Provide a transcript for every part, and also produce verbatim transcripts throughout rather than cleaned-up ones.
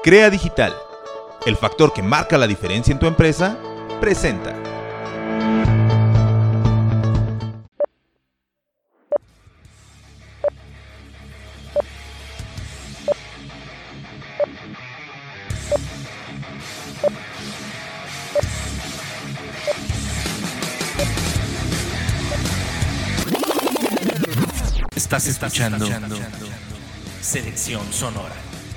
Crea Digital, el factor que marca la diferencia en tu empresa, presenta. Estás escuchando, Estás escuchando Selección Sonora.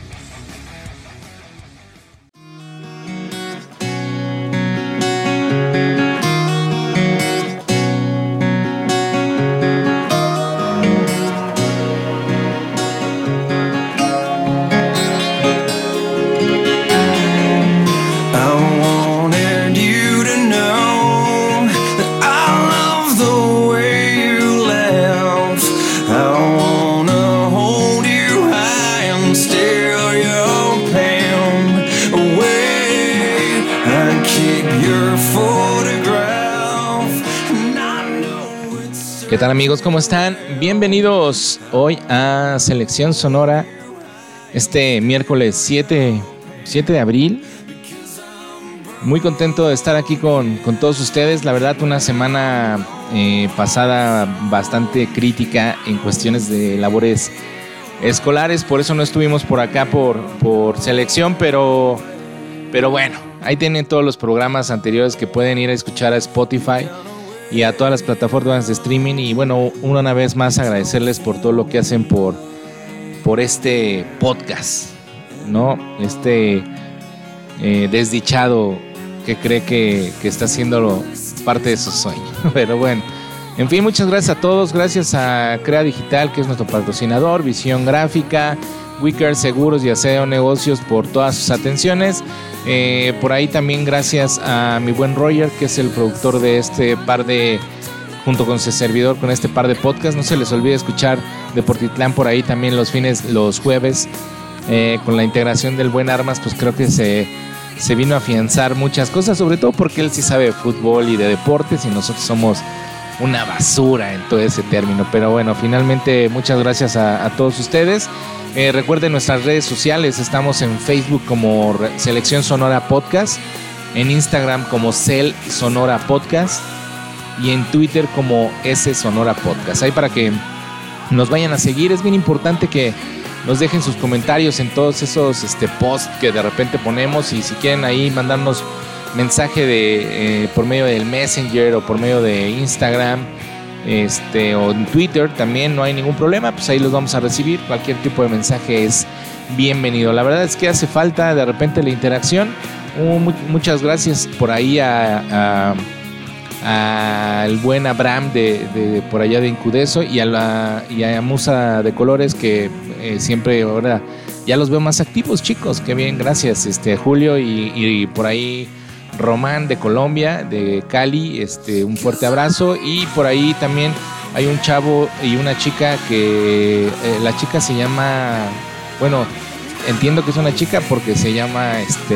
¿Qué tal, amigos? ¿Cómo están? Bienvenidos hoy a Selección Sonora, este miércoles siete de abril. Muy contento de estar aquí con, con todos ustedes. La verdad, una semana eh, pasada bastante crítica en cuestiones de labores escolares, por eso no estuvimos por acá por, por selección, pero, pero bueno, ahí tienen todos los programas anteriores que pueden ir a escuchar a Spotify y a todas las plataformas de streaming. Y bueno, una vez más agradecerles por todo lo que hacen por, por este podcast, ¿no? Este eh, desdichado que cree que, que está haciendo parte de su sueño. Pero bueno, en fin, muchas gracias a todos. Gracias a Crea Digital, que es nuestro patrocinador, Visión Gráfica, Wicker Seguros y Aseo Negocios por todas sus atenciones. Eh, por ahí también gracias a mi buen Roger, que es el productor de este par de, junto con su servidor, con este par de podcasts. No se les olvide escuchar Deportitlán por ahí también los fines, los jueves, eh, con la integración del buen Armas. Pues creo que se, se vino a afianzar muchas cosas, sobre todo porque él sí sabe de fútbol y de deportes y nosotros somos una basura en todo ese término. Pero bueno, finalmente muchas gracias a, a todos ustedes. Eh, recuerden nuestras redes sociales, estamos en Facebook como Selección Sonora Podcast, en Instagram como Cel Sonora Podcast y en Twitter como S Sonora Podcast. Ahí para que nos vayan a seguir. Es bien importante que nos dejen sus comentarios en todos esos este, posts que de repente ponemos, y si quieren ahí mandarnos mensaje de eh, por medio del Messenger o por medio de Instagram, este o en Twitter también, no hay ningún problema, pues ahí los vamos a recibir. Cualquier tipo de mensaje es bienvenido. La verdad es que hace falta de repente la interacción. Uh, mu- muchas gracias por ahí a, a, a el buen Abraham de, de por allá de Incudeso y a la y a Musa de Colores, que eh, siempre ahora ya los veo más activos, chicos. Qué bien, gracias, este Julio y, y por ahí Román de Colombia, de Cali, este, un fuerte abrazo. Y por ahí también hay un chavo y una chica que eh, la chica se llama, bueno, entiendo que es una chica porque se llama este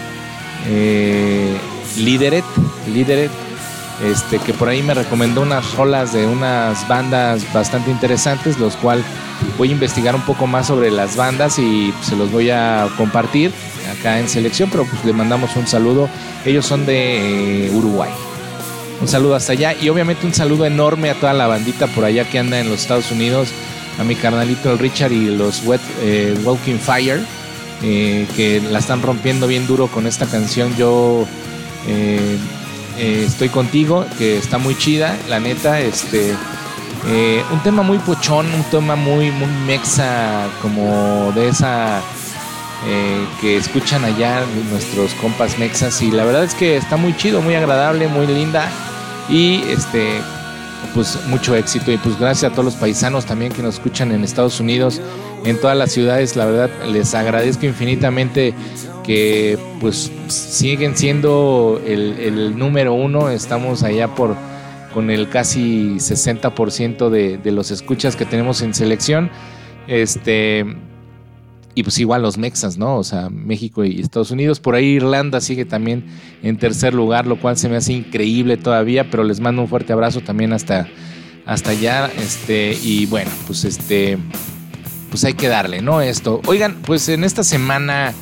eh, Lideret, Lideret, este, que por ahí me recomendó unas rolas de unas bandas bastante interesantes, los cuales voy a investigar un poco más sobre las bandas y se los voy a compartir acá en Selección. Pero pues le mandamos un saludo. Ellos son de eh, Uruguay. Un saludo hasta allá y obviamente un saludo enorme a toda la bandita por allá que anda en los Estados Unidos, a mi carnalito el Richard y los Wet, eh, Walking Fire, eh, que la están rompiendo bien duro con esta canción. Yo eh, eh, estoy contigo, que está muy chida, la neta. Este eh, un tema muy pochón, un tema muy, muy mexa, como de esa Eh, que escuchan allá nuestros compas mexas, y la verdad es que está muy chido, muy agradable, muy linda, y este pues mucho éxito. Y pues gracias a todos los paisanos también que nos escuchan en Estados Unidos, en todas las ciudades. La verdad les agradezco infinitamente que pues siguen siendo el, el número uno. Estamos allá por con el casi sesenta por ciento de, de los escuchas que tenemos en Selección. Este Y pues igual los mexas, ¿no? O sea, México y Estados Unidos. Por ahí Irlanda sigue también en tercer lugar, lo cual se me hace increíble todavía, pero les mando un fuerte abrazo también hasta, hasta allá. Este, y bueno, pues este, pues hay que darle, ¿no? Esto. Oigan, pues en esta semana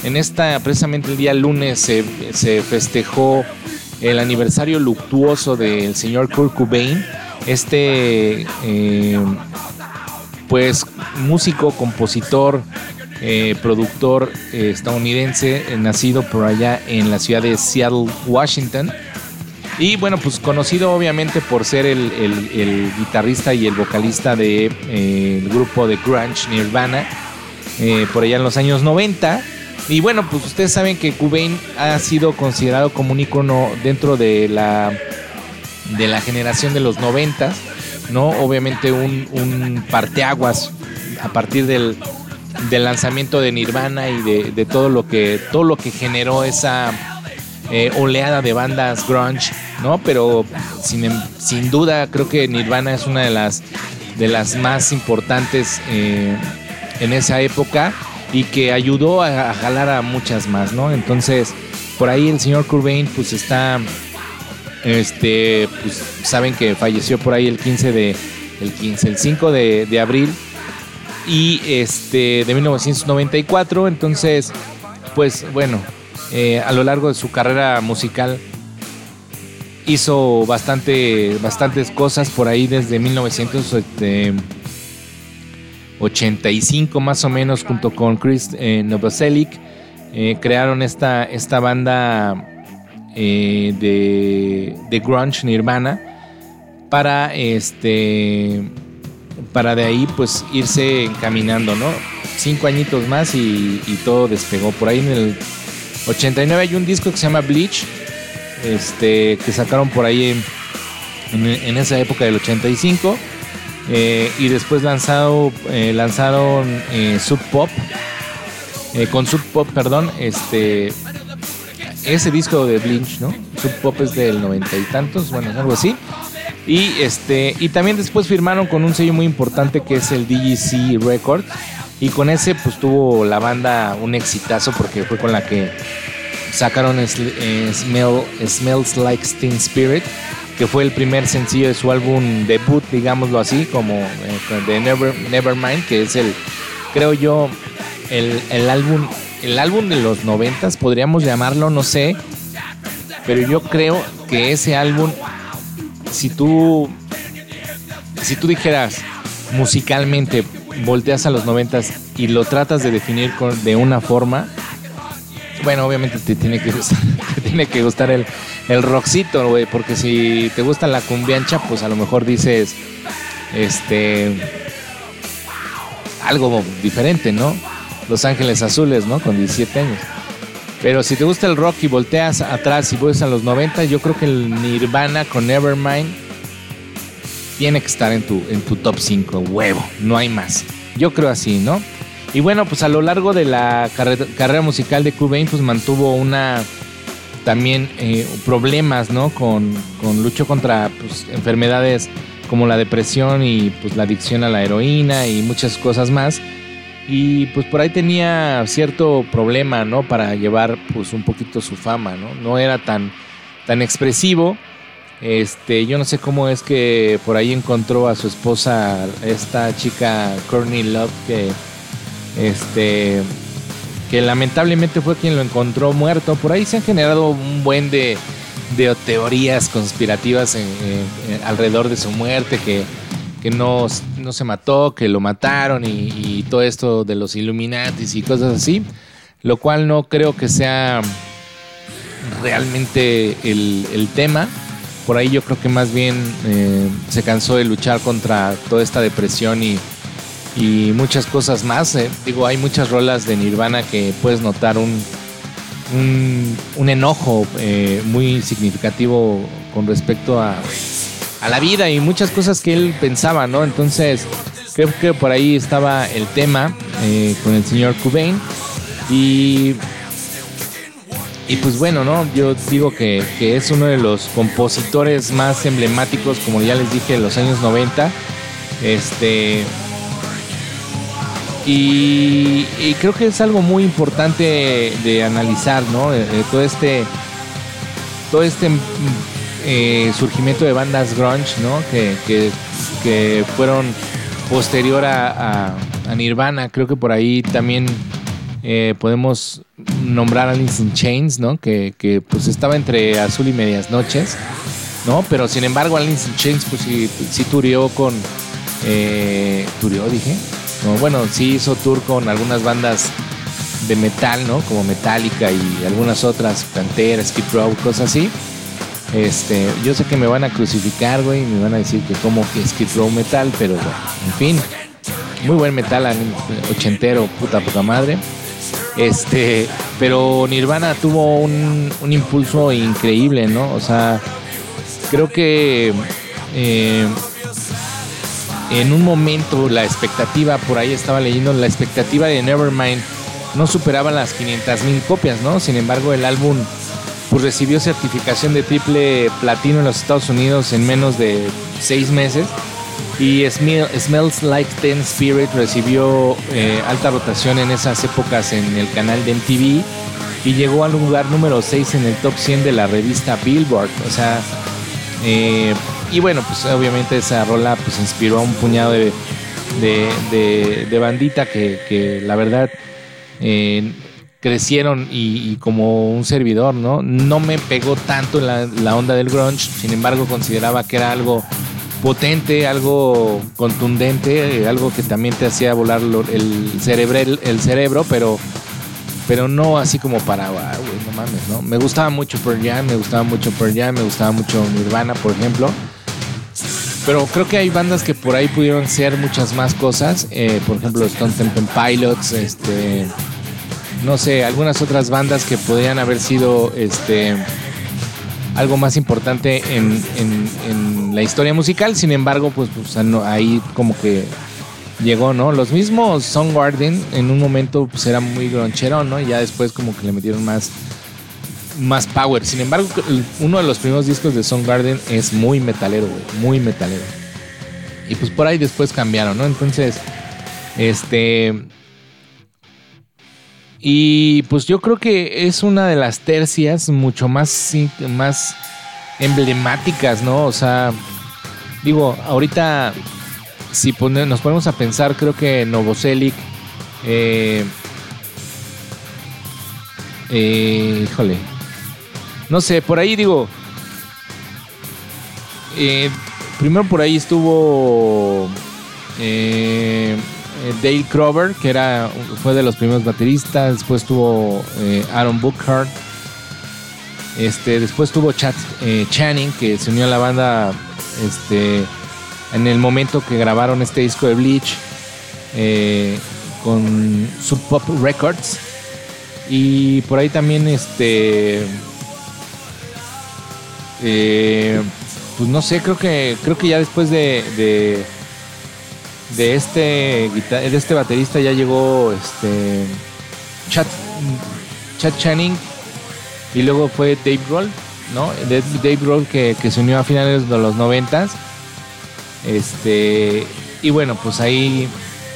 En esta, precisamente el día lunes, se, se festejó el aniversario luctuoso del señor Kurt Cobain, este eh, pues músico, compositor, eh, productor eh, estadounidense, eh, nacido por allá en la ciudad de Seattle, Washington. Y bueno, pues conocido obviamente por ser el, el, el guitarrista y el vocalista del de, eh, el grupo de grunge Nirvana, eh, por allá en los años noventa. Y bueno, pues ustedes saben que Cobain ha sido considerado como un icono dentro de la, de la generación de los noventas, ¿no? Obviamente un, un parteaguas a partir del, del lanzamiento de Nirvana y de, de todo lo que todo lo que generó esa eh, oleada de bandas grunge, ¿no? Pero sin, sin duda creo que Nirvana es una de las, de las más importantes eh, en esa época, y que ayudó a, a jalar a muchas más, ¿no? Entonces, por ahí el señor Cobain, pues está, este, pues saben que falleció por ahí el quince de, el quince, el cinco de, de abril, y este, de mil novecientos noventa y cuatro. Entonces, pues bueno, eh, a lo largo de su carrera musical hizo bastante, bastantes cosas por ahí desde mil novecientos ochenta y cinco más o menos, junto con Chris eh, Novoselic, eh, crearon esta, esta banda eh, de, de grunge Nirvana para este para de ahí pues irse encaminando, ¿no? Cinco añitos más y, y todo despegó. Por ahí en el ochenta y nueve hay un disco que se llama Bleach, este, que sacaron por ahí en, en, en esa época del ochenta y cinco. Eh, y después lanzado, eh, lanzaron eh, Sub Pop, eh, con Sub Pop, perdón, este, ese disco de Bleach, ¿no? Sub Pop es del noventa y tantos, bueno, algo así. Y este, y también después firmaron con un sello muy importante que es el D G C Records, y con ese pues tuvo la banda un exitazo, porque fue con la que sacaron eh, Smell, Smells Like Teen Spirit, que fue el primer sencillo de su álbum debut, digámoslo así, como eh, de Never, Nevermind, que es el, creo yo, el, el álbum, el álbum de los noventas, podríamos llamarlo, no sé, pero yo creo que ese álbum, si tú, si tú dijeras musicalmente, volteas a los noventas y lo tratas de definir con, de una forma, bueno, obviamente te tiene que gustar, te tiene que gustar el, el rockcito, güey, porque si te gusta la cumbiancha, pues a lo mejor dices, este, algo diferente, ¿no? Los Ángeles Azules, ¿no? Con diecisiete años. Pero si te gusta el rock y volteas atrás y vuelves a los noventa, yo creo que el Nirvana con Nevermind tiene que estar en tu, en tu top cinco, huevo, no hay más. Yo creo así, ¿no? Y bueno, pues a lo largo de la carrera, carrera musical de Cobain, pues mantuvo una también eh, problemas, ¿no? Con, con luchó contra pues, enfermedades como la depresión y pues la adicción a la heroína y muchas cosas más. Y pues por ahí tenía cierto problema, ¿no? Para llevar pues un poquito su fama, ¿no? No era tan, tan expresivo. Este, yo no sé cómo es que por ahí encontró a su esposa, esta chica Courtney Love, que este que lamentablemente fue quien lo encontró muerto. Por ahí se han generado un buen de, de teorías conspirativas en, en, en, alrededor de su muerte, que, que no, no se mató, que lo mataron y, y todo esto de los Illuminatis y cosas así, lo cual no creo que sea realmente el, el tema. Por ahí yo creo que más bien eh, se cansó de luchar contra toda esta depresión y y muchas cosas más. Eh. Digo, hay muchas rolas de Nirvana que puedes notar un, un, un enojo eh, muy significativo con respecto a, a la vida y muchas cosas que él pensaba, ¿no? Entonces, creo que por ahí estaba el tema eh, con el señor Cobain. Y, y pues bueno, ¿no? Yo digo que, que es uno de los compositores más emblemáticos, como ya les dije, de los años noventa. Este... Y, y creo que es algo muy importante de, de analizar, ¿no? De, de todo este todo este eh, surgimiento de bandas grunge, ¿no? Que, que, que fueron posterior a, a, a Nirvana. Creo que por ahí también Eh, podemos nombrar a Alice in Chains, ¿no? Que, que pues estaba entre Azul y Medias Noches, ¿no? Pero sin embargo Alice in Chains pues sí, sí turió con... Eh, ¿Turió, dije? No, bueno, sí hizo tour con algunas bandas de metal, ¿no? Como Metallica y algunas otras, Pantera, Skid Row, cosas así. Este, yo sé que me van a crucificar, güey, y me van a decir que como que Skid Row metal, pero bueno, en fin, muy buen metal ochentero, puta poca madre. Este, pero Nirvana tuvo un, un impulso increíble, ¿no? O sea, creo que eh, en un momento la expectativa, por ahí estaba leyendo, la expectativa de Nevermind no superaba las quinientas mil copias, ¿no? Sin embargo, el álbum pues recibió certificación de triple platino en los Estados Unidos en menos de seis meses. Y Smells Like Teen Spirit recibió eh, alta rotación en esas épocas en el canal de M T V y llegó al lugar número seis en el top cien de la revista Billboard. O sea, eh, y bueno, pues obviamente esa rola pues inspiró a un puñado de, de, de, de bandita que, que la verdad eh, crecieron y, y como un servidor, ¿no? No me pegó tanto la, la onda del grunge, sin embargo consideraba que era algo potente, algo contundente, algo que también te hacía volar el cerebro, el cerebro, pero, pero no así como para, wow, no mames, ¿no? Me gustaba mucho Pearl Jam, me gustaba mucho Pearl Jam, me gustaba mucho Nirvana, por ejemplo. Pero creo que hay bandas que por ahí pudieron ser muchas más cosas, eh, por ejemplo Stone Temple Pilots, este, no sé, algunas otras bandas que podrían haber sido, este, algo más importante en, en, en la historia musical. Sin embargo, pues, pues no, ahí como que llegó, ¿no? Los mismos Soundgarden en un momento pues era muy gronchero, ¿no? Y ya después como que le metieron más, más power. Sin embargo, uno de los primeros discos de Soundgarden es muy metalero, güey, muy metalero. Y pues por ahí después cambiaron, ¿no? Entonces, este... Y pues yo creo que es una de las tercias mucho más, más emblemáticas, ¿no? O sea, digo, ahorita si pone, nos ponemos a pensar, creo que Novoselic, eh, eh, híjole, no sé, por ahí digo, eh, primero por ahí estuvo... Eh, Dale Crover, que era, fue de los primeros bateristas. Después tuvo eh, Aaron Buckhart. Este, después tuvo Chad eh, Channing, que se unió a la banda este, en el momento que grabaron este disco de Bleach eh, con Sub Pop Records. Y por ahí también este eh, pues no sé, creo que creo que ya después de, de de este de este baterista ya llegó este Chad, Chad Channing y luego fue Dave Grohl, ¿no? Dave Grohl que, que se unió a finales de los noventas. Este, y bueno, pues ahí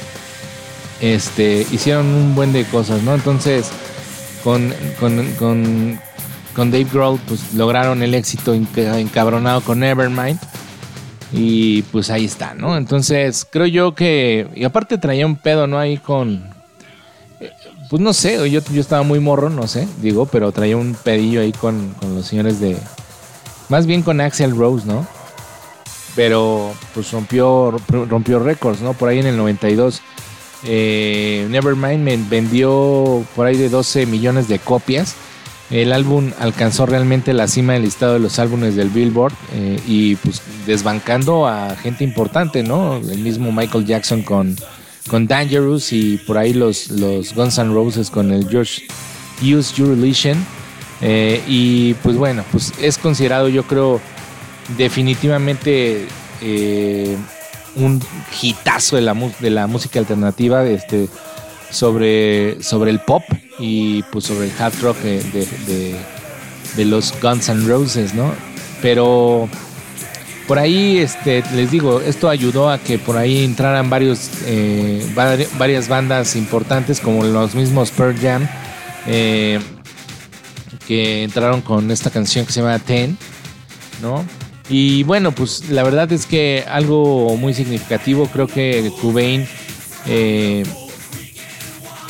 este hicieron un buen de cosas, ¿no? Entonces con con, con, con Dave Grohl pues lograron el éxito encabronado con Nevermind. Y pues ahí está, ¿no? Entonces creo yo que... Y aparte traía un pedo, ¿no? Ahí con... Pues no sé, yo, yo estaba muy morro, no sé, digo, pero traía un pedillo ahí con, con los señores de... Más bien con Axl Rose, ¿no? Pero pues rompió rompió récords, ¿no? Por ahí en el noventa y dos. Eh, Nevermind me vendió por ahí de doce millones de copias. El álbum alcanzó realmente la cima del listado de los álbumes del Billboard eh, y pues desbancando a gente importante, ¿no? El mismo Michael Jackson con, con Dangerous y por ahí los, los Guns N' Roses con el George Use Your Illusion. Eh, y pues bueno, pues es considerado, yo creo, definitivamente eh, un hitazo de la, de la música alternativa, este, sobre, sobre el pop y pues sobre el hard rock de, de, de, de los Guns N' Roses, ¿no? Pero por ahí, este, les digo, esto ayudó a que por ahí entraran varios, eh, varias bandas importantes como los mismos Pearl Jam, eh, que entraron con esta canción que se llama Ten, ¿no? Y bueno, pues la verdad es que algo muy significativo, creo que Cobain eh,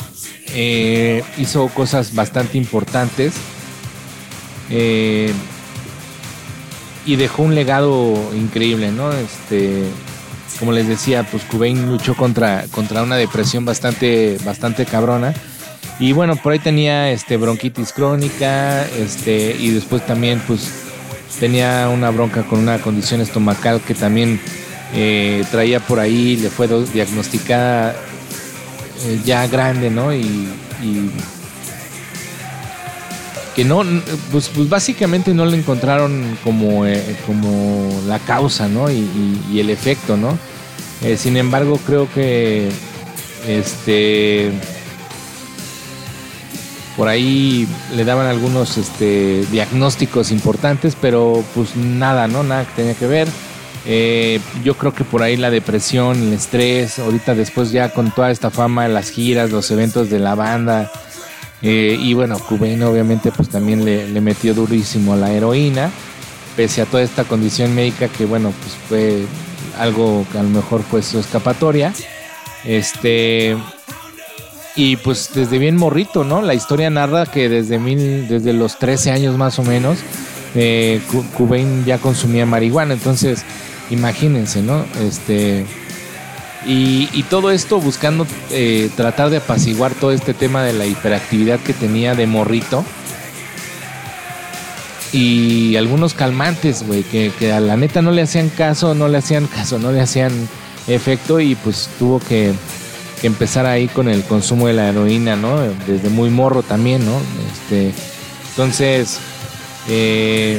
eh, hizo cosas bastante importantes eh, y dejó un legado increíble, ¿no? Este, como les decía, pues Cobain luchó contra, contra una depresión bastante, bastante cabrona. Y bueno, por ahí tenía este, bronquitis crónica, este, y después también pues tenía una bronca con una condición estomacal que también eh, traía por ahí, le fue do- diagnosticada eh, ya grande, ¿no? Y, y que no, pues, pues básicamente no le encontraron como, eh, como la causa, ¿no? Y, y, y el efecto, ¿no? Eh, sin embargo, creo que este... por ahí le daban algunos este, diagnósticos importantes, pero pues nada, ¿no? Nada que tenía que ver. Eh, yo creo que por ahí la depresión, el estrés, ahorita después ya con toda esta fama, las giras, los eventos de la banda, eh, y bueno, Cobain obviamente pues también le, le metió durísimo a la heroína, pese a toda esta condición médica que bueno, pues fue algo que a lo mejor fue su escapatoria. Este... Y pues desde bien morrito, ¿no? La historia narra que desde mil, desde los trece años más o menos, eh, Cobain ya consumía marihuana. Entonces, imagínense, ¿no? Este, y, y todo esto buscando eh, tratar de apaciguar todo este tema de la hiperactividad que tenía de morrito. Y algunos calmantes, güey, que, que a la neta no le hacían caso, no le hacían caso, no le hacían efecto y pues tuvo que... que empezar ahí con el consumo de la heroína, ¿no? Desde muy morro también, ¿no? Este, entonces, eh,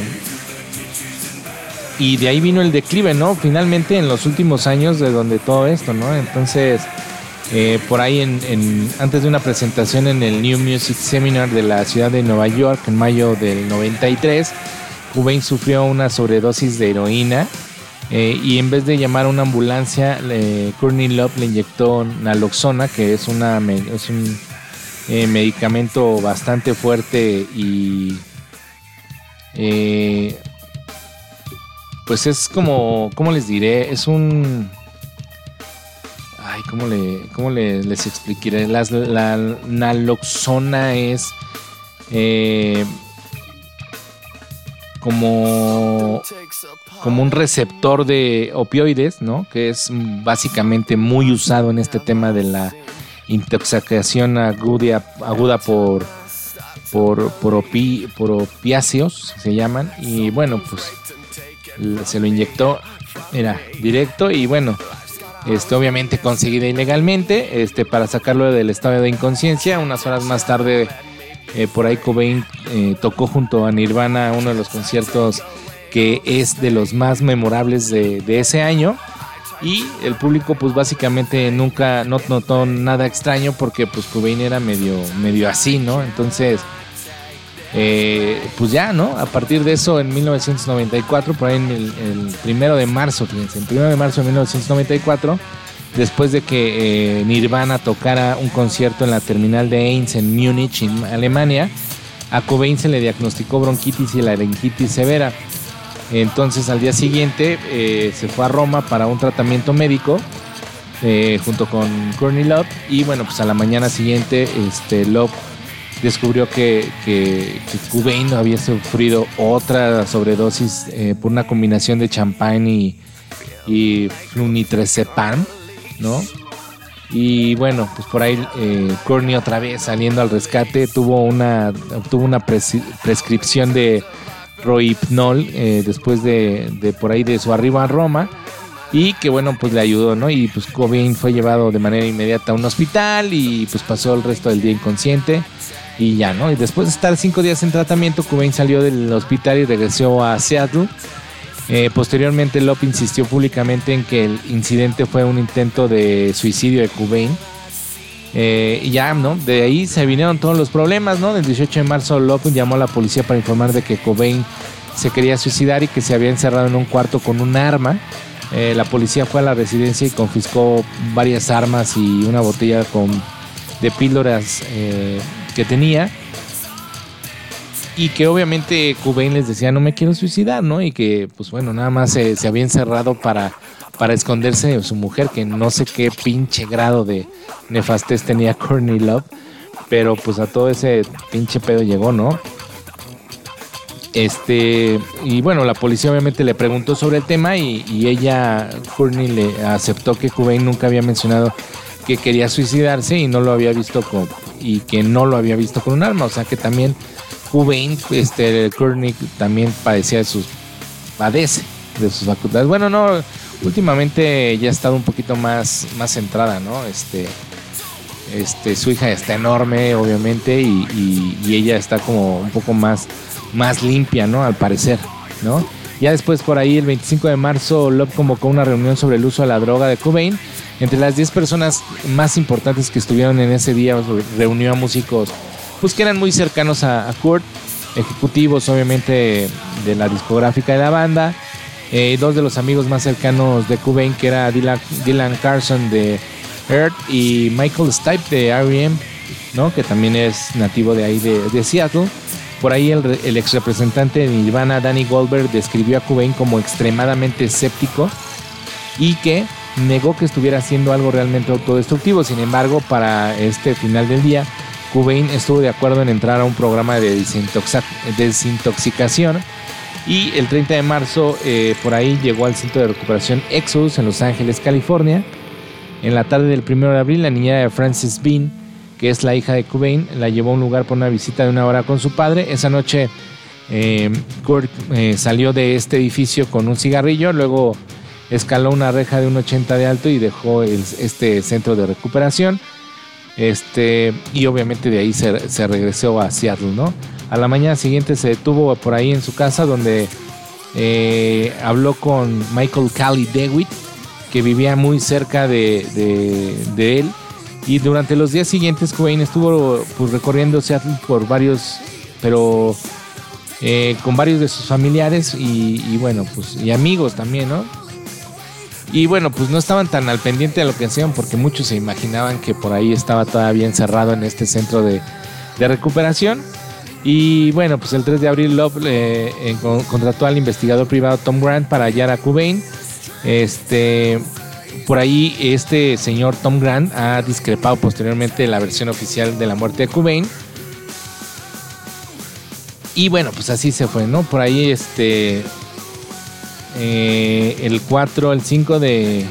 y de ahí vino el declive, ¿no? Finalmente en los últimos años de donde todo esto, ¿no? Entonces, eh, por ahí en, en, antes de una presentación en el New Music Seminar de la ciudad de Nueva York en mayo del noventa y tres, Cobain sufrió una sobredosis de heroína. Eh, y en vez de llamar a una ambulancia, eh, Courtney Love le inyectó naloxona, que es, una, es un eh, medicamento bastante fuerte y eh, pues es como, ¿cómo les diré? Es un... Ay, ¿cómo, le, cómo le, les explicaré? Las, la naloxona es eh, como... como un receptor de opioides, ¿no? Que es básicamente muy usado en este tema de la intoxicación aguda, aguda por, por, por, opi, por opiáceos, se llaman. Y bueno, pues se lo inyectó, era directo y bueno, este, obviamente conseguida ilegalmente, este, para sacarlo del estado de inconsciencia. Unas horas más tarde, eh, por ahí Cobain eh, tocó junto a Nirvana uno de los conciertos que es de los más memorables de, de ese año, y el público pues básicamente nunca no notó nada extraño porque pues Cobain era medio, medio así, ¿no? Entonces eh, pues ya, ¿no? A partir de eso en mil novecientos noventa y cuatro, por ahí en el, el primero de marzo, fíjense, el primero de marzo de mil novecientos noventa y cuatro, después de que eh, Nirvana tocara un concierto en la terminal de Eins en Múnich, en Alemania, a Cobain se le diagnosticó bronquitis y laringitis severa. Entonces al día siguiente eh, se fue a Roma para un tratamiento médico eh, junto con Courtney Love, y bueno, pues a la mañana siguiente este, Love descubrió que, que, que Cobain había sufrido otra sobredosis eh, por una combinación de champán y, y flunitrazepam, ¿no? Y bueno, pues por ahí eh, Courtney otra vez saliendo al rescate tuvo una, tuvo una pres- prescripción de Rohypnol eh, después de, de por ahí de su arribo a Roma, y que bueno, pues le ayudó, ¿no? Y pues Cobain fue llevado de manera inmediata a un hospital y pues pasó el resto del día inconsciente y ya, ¿no? Y después de estar cinco días en tratamiento, Cobain salió del hospital y regresó a Seattle. Eh, posteriormente Love insistió públicamente en que el incidente fue un intento de suicidio de Cobain. Eh, y ya, ¿no? De ahí se vinieron todos los problemas, ¿no? El dieciocho de marzo Love llamó a la policía para informar de que Cobain se quería suicidar y que se había encerrado en un cuarto con un arma. Eh, la policía fue a la residencia y confiscó varias armas y una botella con, de píldoras eh, que tenía. Y que obviamente Cobain les decía, no me quiero suicidar, ¿no? Y que, pues bueno, nada más se, se había encerrado para... para esconderse de su mujer, que no sé qué pinche grado de nefastez tenía Courtney Love. pero pues a todo ese pinche pedo llegó, ¿no? Este, y bueno, la policía obviamente le preguntó sobre el tema y, y ella, Courtney, le aceptó que Cobain nunca había mencionado que quería suicidarse y no lo había visto con, y que no lo había visto con un arma, o sea que también Cobain, este, Courtney también padecía de sus, padece de sus facultades. Bueno, no, últimamente ya ha estado un poquito más, más centrada, ¿no? Este, este, su hija está enorme, obviamente, y, y, y ella está como un poco más más limpia, ¿no? Al parecer, ¿no? Ya después por ahí, el veinticinco de marzo, Love convocó una reunión sobre el uso de la droga de Cobain. Entre las diez personas más importantes que estuvieron en ese día, reunió a músicos pues que eran muy cercanos a, a Kurt, ejecutivos obviamente de la discográfica de la banda, eh, dos de los amigos más cercanos de Cobain, que era Dylan, Dylan Carlson de Earth y Michael Stipe de R E M, ¿no? Que también es nativo de ahí de, de Seattle. Por ahí el, el ex representante de Nirvana, Danny Goldberg, describió a Cobain como extremadamente escéptico y que negó que estuviera haciendo algo realmente autodestructivo. Sin embargo, para este final del día, Cobain estuvo de acuerdo en entrar a un programa de desintoxa- desintoxicación y el treinta de marzo eh, por ahí llegó al centro de recuperación Exodus en Los Ángeles, California. En la tarde del primero de abril, la niñera de Frances Bean, que es la hija de Cobain, la llevó a un lugar por una visita de una hora con su padre. Esa noche eh, Kurt eh, salió de este edificio con un cigarrillo, luego escaló una reja de un ochenta de alto y dejó el, este centro de recuperación. Este, y obviamente de ahí se, se regresó a Seattle, ¿no? A la mañana siguiente se detuvo por ahí en su casa, donde eh, habló con Michael Cali DeWitt, que vivía muy cerca de, de, de él. Y durante los días siguientes Cobain estuvo pues, recorriendo Seattle por varios, pero eh, con varios de sus familiares y, y bueno, pues y amigos también, ¿no? Y bueno, pues no estaban tan al pendiente de lo que hacían porque muchos se imaginaban que por ahí estaba todavía encerrado en este centro de, de recuperación. Y bueno, pues el tres de abril Love eh, eh, contrató al investigador privado Tom Grant para hallar a Cobain. Este... Por ahí este señor Tom Grant ha discrepado posteriormente de la versión oficial de la muerte de Cobain. Y bueno, pues así se fue, ¿no? Por ahí este eh, el cuatro, el cinco de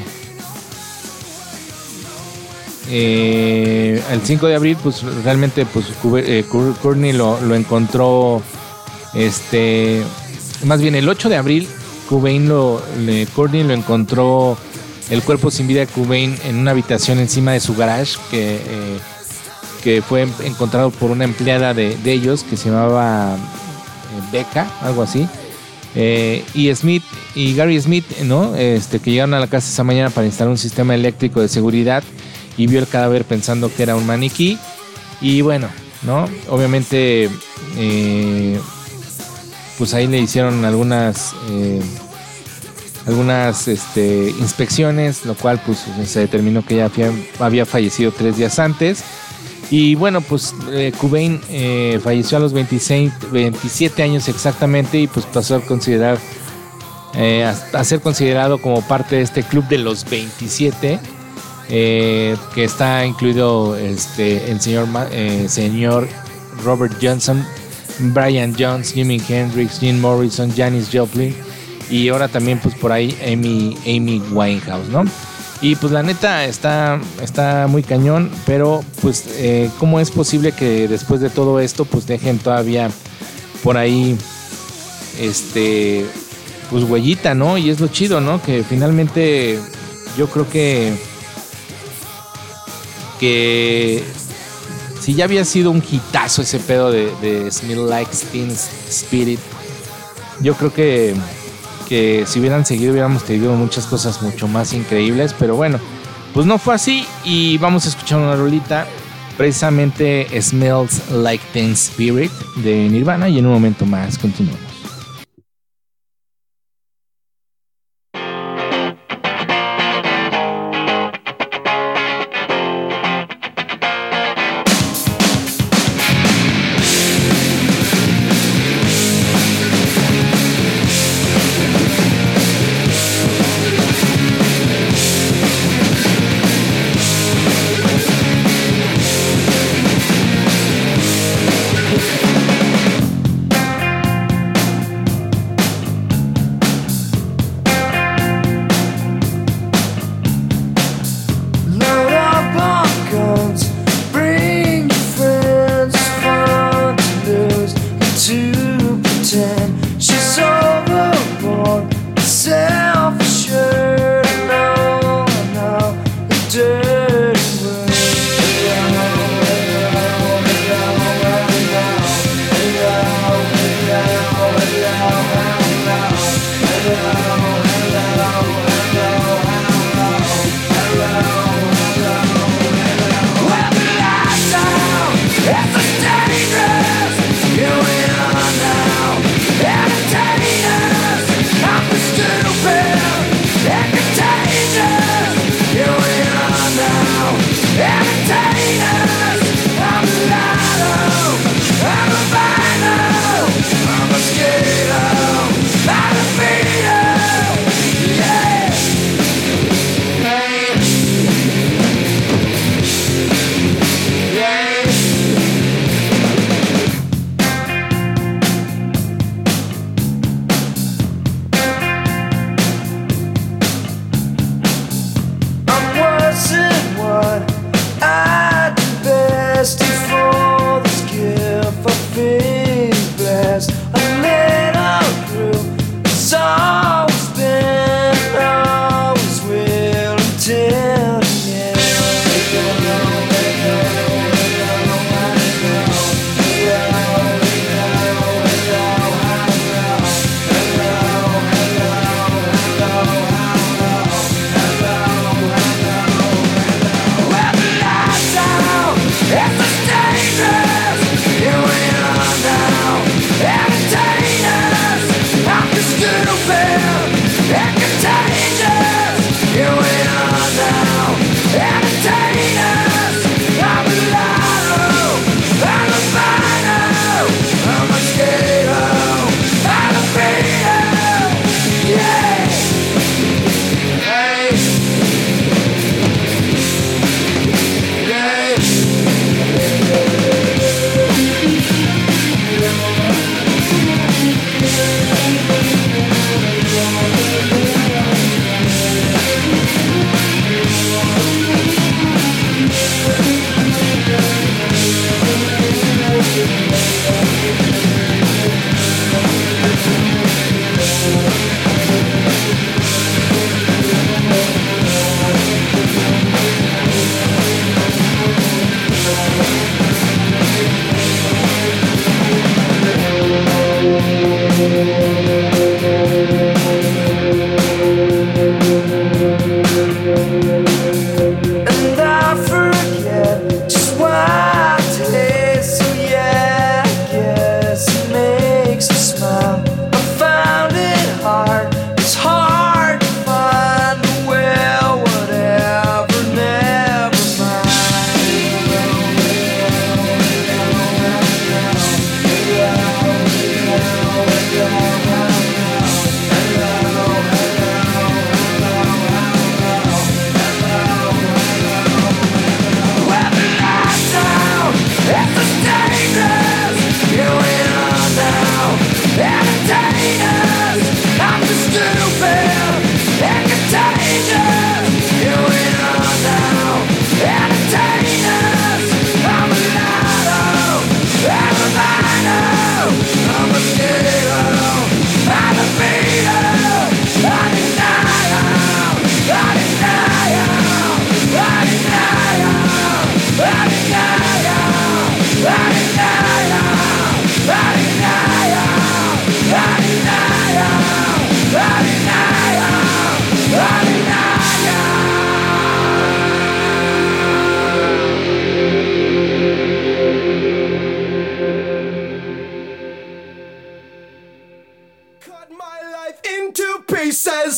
eh, el cinco de abril, pues realmente pues eh, Courtney lo, lo encontró este más bien el ocho de abril Cobain lo le, Courtney lo encontró el cuerpo sin vida de Cobain en una habitación encima de su garage que, eh, que fue encontrado por una empleada de, de ellos que se llamaba eh, Becca, algo así. Eh, y Smith y Gary Smith, ¿no? Este, que llegaron a la casa esa mañana para instalar un sistema eléctrico de seguridad y vio el cadáver pensando que era un maniquí. Y bueno, ¿no? Obviamente, eh, pues ahí le hicieron algunas... Eh, algunas este, inspecciones, lo cual pues se determinó que ella había fallecido tres días antes. Y bueno, pues eh, Cobain eh, falleció a los veintiséis, veintisiete años exactamente y pues pasó a considerar eh, a, a ser considerado como parte de este club de los veintisiete, eh, que está incluido este, el señor, eh, señor Robert Johnson, Brian Jones, Jimi Hendrix, Jim Morrison, Janis Joplin y ahora también pues por ahí Amy, Amy Winehouse, ¿no? Y pues la neta está, está muy cañón, pero pues eh, ¿cómo es posible que después de todo esto pues dejen todavía por ahí este pues huellita, ¿no? Y es lo chido, ¿no? Que finalmente yo creo que que si ya había sido un hitazo ese pedo de, de Smell Like Teen Spirit, yo creo que que si hubieran seguido hubiéramos tenido muchas cosas mucho más increíbles, pero bueno, pues no fue así y vamos a escuchar una rolita, precisamente Smells Like Teen Spirit de Nirvana y en un momento más continuamos.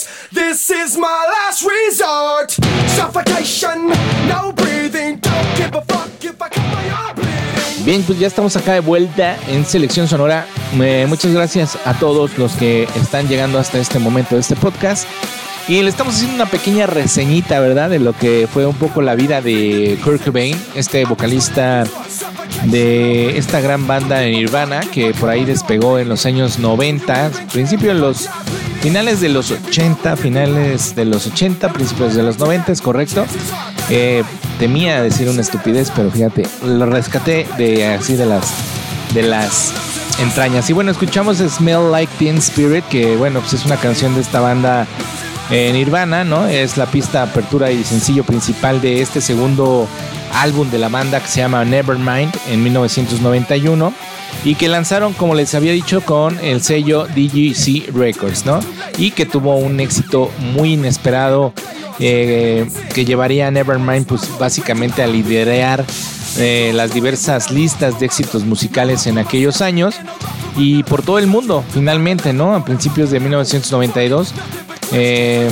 cause this is my last resort. Suffocation, no breathing, don't give a fuck if I cut my arm bleeding. Bien, pues ya estamos acá de vuelta en Selección Sonora. Eh, muchas gracias a todos los que están llegando hasta este momento de este podcast. Y le estamos haciendo una pequeña reseñita, ¿verdad? De lo que fue un poco la vida de Kurt Cobain, este vocalista de esta gran banda de Nirvana, que por ahí despegó en los años noventa, principio de los finales de los ochenta, finales de los ochenta, principios de los noventa, es correcto. Eh, temía decir una estupidez, pero fíjate, lo rescaté de así de las de las entrañas. Y bueno, escuchamos Smell Like Teen Spirit, que bueno, pues es una canción de esta banda en Nirvana, ¿no? Es la pista apertura y sencillo principal de este segundo álbum de la banda que se llama Nevermind en mil novecientos noventa y uno y que lanzaron, como les había dicho, con el sello D G C Records, ¿no? Y que tuvo un éxito muy inesperado eh, que llevaría a Nevermind pues básicamente a liderar eh, las diversas listas de éxitos musicales en aquellos años y por todo el mundo finalmente, ¿no? A principios de mil novecientos noventa y dos. Eh,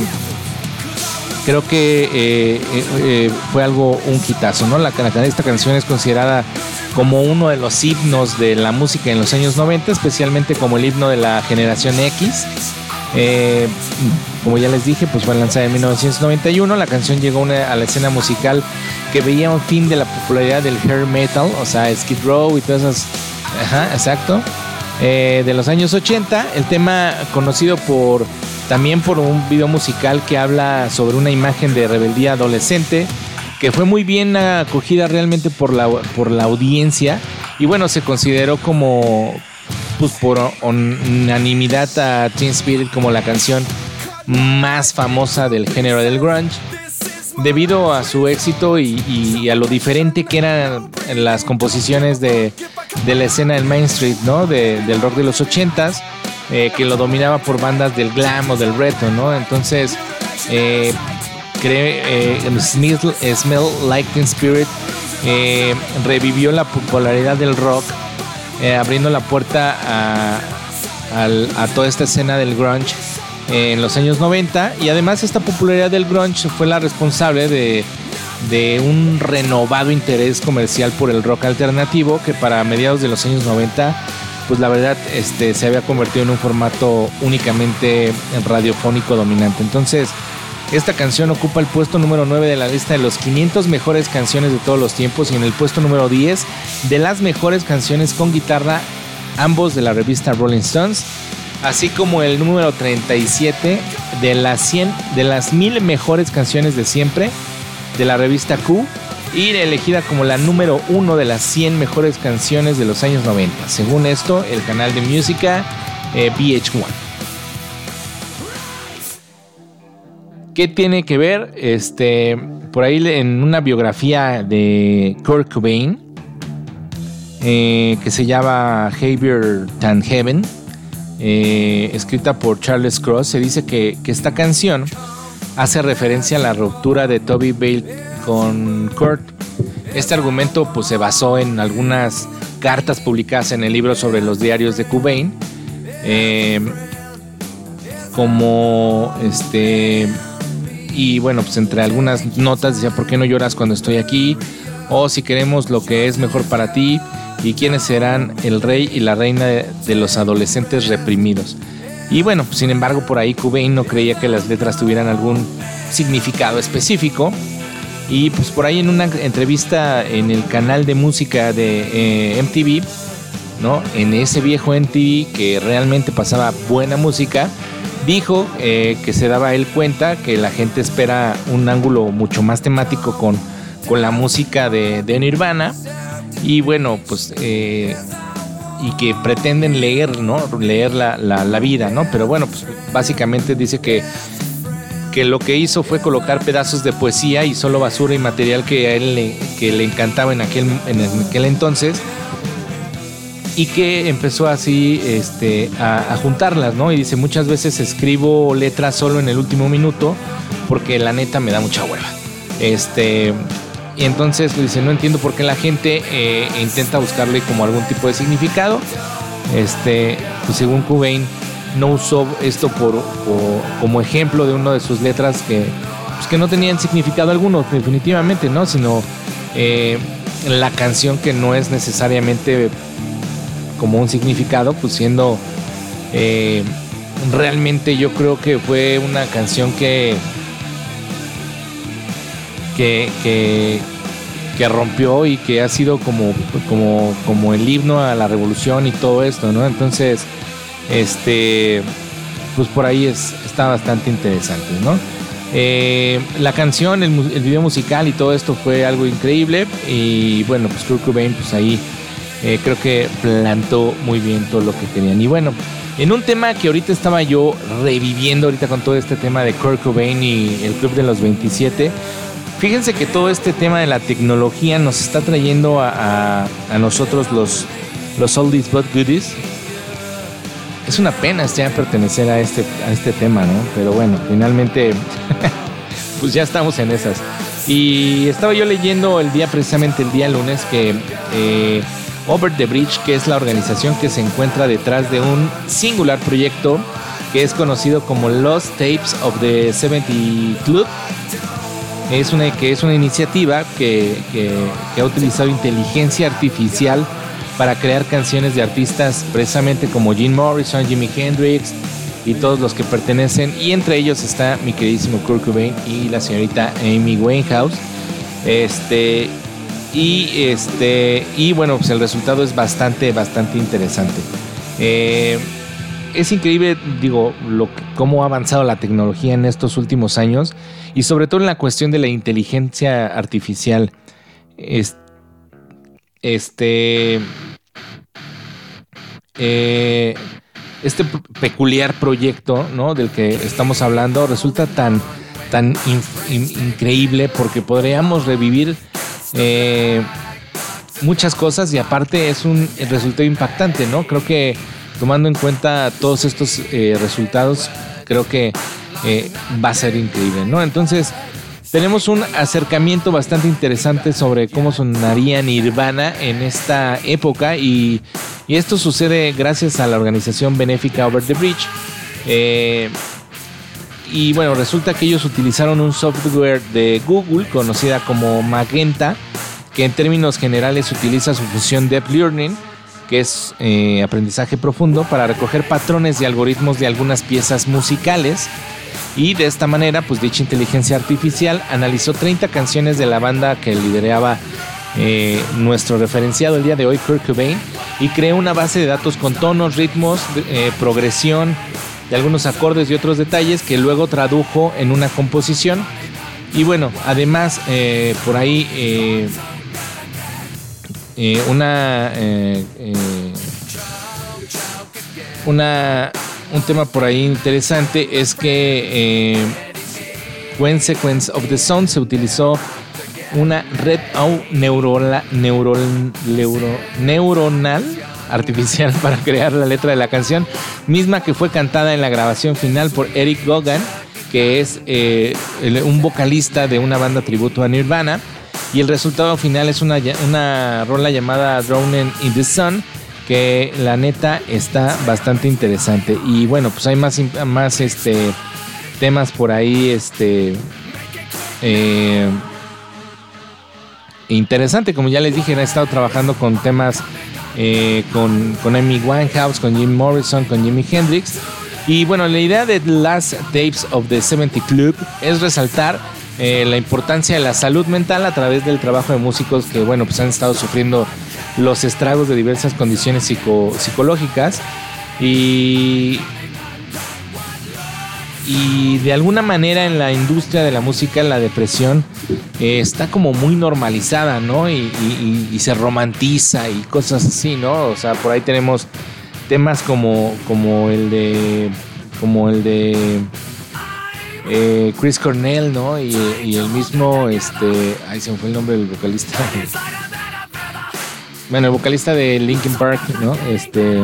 creo que eh, eh, fue algo un hitazo, ¿no? La, la, esta canción es considerada como uno de los himnos de la música en los años noventa, especialmente como el himno de la generación X. Eh, como ya les dije, pues fue lanzada en mil novecientos noventa y uno. La canción llegó una, a la escena musical que veía un fin de la popularidad del hair metal, o sea, Skid Row y todas esas. Ajá, exacto. Eh, de los años ochenta, el tema conocido por también por un video musical que habla sobre una imagen de rebeldía adolescente que fue muy bien acogida realmente por la, por la audiencia y bueno, se consideró como pues por unanimidad a Teen Spirit como la canción más famosa del género del grunge debido a su éxito y, y a lo diferente que eran las composiciones de, de la escena del Main Street, ¿no? De, del rock de los ochentas, eh, que lo dominaba por bandas del glam o del retro, ¿no? Entonces, eh, cree, eh, Smell, Smell Like Teen Spirit eh, revivió la popularidad del rock, eh, abriendo la puerta a, a, a toda esta escena del grunge en los años noventa, y además esta popularidad del grunge fue la responsable de, de un renovado interés comercial por el rock alternativo que para mediados de los años noventa pues la verdad este, se había convertido en un formato únicamente radiofónico dominante. Entonces esta canción ocupa el puesto número nueve de la lista de los quinientas mejores canciones de todos los tiempos y en el puesto número diez de las mejores canciones con guitarra, ambos de la revista Rolling Stones, así como el número treinta y siete de las cien de las mil mejores canciones de siempre de la revista Q y elegida como la número uno de las cien mejores canciones de los años noventa, según esto el canal de música eh, V H uno. ¿Qué tiene que ver? Este, por ahí en una biografía de Kurt Cobain eh, que se llama Heavier Than Heaven, Eh, escrita por Charles Cross, se dice que, que esta canción hace referencia a la ruptura de Toby Bale con Kurt. Este argumento pues se basó en algunas cartas publicadas en el libro sobre los diarios de Cobain, eh, como este y bueno, pues entre algunas notas decía: ¿por qué no lloras cuando estoy aquí? O si queremos lo que es mejor para ti. ¿Y quiénes serán el rey y la reina de, de los adolescentes reprimidos? Y bueno, sin embargo, por ahí Cobain no creía que las letras tuvieran algún significado específico. Y pues por ahí en una entrevista en el canal de música de eh, M T V, ¿no? En ese viejo M T V que realmente pasaba buena música, dijo eh, que se daba él cuenta que la gente espera un ángulo mucho más temático con, con la música de, de Nirvana. Y bueno, pues eh, y que pretenden leer, ¿no? Leer la, la, la vida, ¿no? Pero bueno, pues básicamente dice que, que lo que hizo fue colocar pedazos de poesía y solo basura y material que a él le, que le encantaba en aquel, en aquel entonces, y que empezó así este, a, a juntarlas, ¿no? Y dice: muchas veces escribo letras solo en el último minuto porque la neta me da mucha hueva. Este... Y entonces dice: no entiendo por qué la gente eh, intenta buscarle como algún tipo de significado. Este, pues según Cobain, no usó esto por, por como ejemplo de una de sus letras que, pues, que no tenían significado alguno, definitivamente, ¿no? Sino eh, la canción que no es necesariamente como un significado, pues siendo eh, realmente yo creo que fue una canción que que, que que rompió y que ha sido como, como, como el himno a la revolución y todo esto, ¿no? Entonces, este, pues por ahí es, está bastante interesante, ¿no? Eh, la canción, el, el video musical y todo esto fue algo increíble y bueno, pues Kurt Cobain, pues ahí eh, creo que plantó muy bien todo lo que querían. Y bueno, en un tema que ahorita estaba yo reviviendo ahorita con todo este tema de Kurt Cobain y el Club de los veintisiete, fíjense que todo este tema de la tecnología nos está trayendo a, a, a nosotros los, los oldies but goodies. Es una pena ya pertenecer a este, a este tema, ¿no? Pero bueno, finalmente pues ya estamos en esas. Y estaba yo leyendo el día, precisamente el día lunes, que eh, Over the Bridge, que es la organización que se encuentra detrás de un singular proyecto que es conocido como Lost Tapes of the setenta Club, Es una, que es una iniciativa que, que, que ha utilizado inteligencia artificial para crear canciones de artistas precisamente como Jim Morrison, Jimi Hendrix y todos los que pertenecen, y entre ellos está mi queridísimo Kurt Cobain y la señorita Amy Winehouse. Este, y, este, y bueno, pues el resultado es bastante, bastante interesante. Eh, es increíble, digo, lo que, cómo ha avanzado la tecnología en estos últimos años. Y sobre todo en la cuestión de la inteligencia artificial. Este. Eh, este peculiar proyecto, ¿no?, del que estamos hablando resulta tan, tan in, in, increíble porque podríamos revivir eh, muchas cosas y aparte es un resultado impactante, ¿no? Creo que tomando en cuenta todos estos eh, resultados, creo que Eh, va a ser increíble, ¿no? Entonces tenemos un acercamiento bastante interesante sobre cómo sonaría Nirvana en esta época y, y esto sucede gracias a la organización benéfica Over the Bridge. Eh, y bueno, resulta que ellos utilizaron un software de Google conocida como Magenta, que en términos generales utiliza su función Deep Learning, que es eh, aprendizaje profundo, para recoger patrones y algoritmos de algunas piezas musicales. Y de esta manera, pues dicha inteligencia artificial analizó treinta canciones de la banda que lideraba eh, nuestro referenciado el día de hoy, Kurt Cobain, y creó una base de datos con tonos, ritmos, eh, progresión de algunos acordes y otros detalles que luego tradujo en una composición. Y bueno, además eh, por ahí eh, eh, una eh, eh, una un tema por ahí interesante es que eh, When Sequence of the Sound se utilizó una red neuronal, neuron, neuro, neuronal artificial para crear la letra de la canción, misma que fue cantada en la grabación final por Eric Gogan, que es eh, el, un vocalista de una banda tributo a Nirvana, y el resultado final es una, una rola llamada Drowning in the Sun, que la neta está bastante interesante. Y bueno, pues hay más, más este, temas por ahí este, eh, interesante. Como ya les dije, he estado trabajando con temas eh, con, con Amy Winehouse, con Jim Morrison, con Jimi Hendrix. Y bueno, la idea de The Last Tapes of the setenta Club es resaltar eh, la importancia de la salud mental a través del trabajo de músicos que, bueno, pues han estado sufriendo los estragos de diversas condiciones psico, psicológicas y, y de alguna manera en la industria de la música la depresión eh, está como muy normalizada, ¿no? Y, y, y se romantiza y cosas así, ¿no? O sea, por ahí tenemos temas como, como el de como el de eh, Chris Cornell, ¿no? Y, y el mismo este, ay, se me fue el nombre del vocalista. Bueno, el vocalista de Linkin Park, ¿no? Este.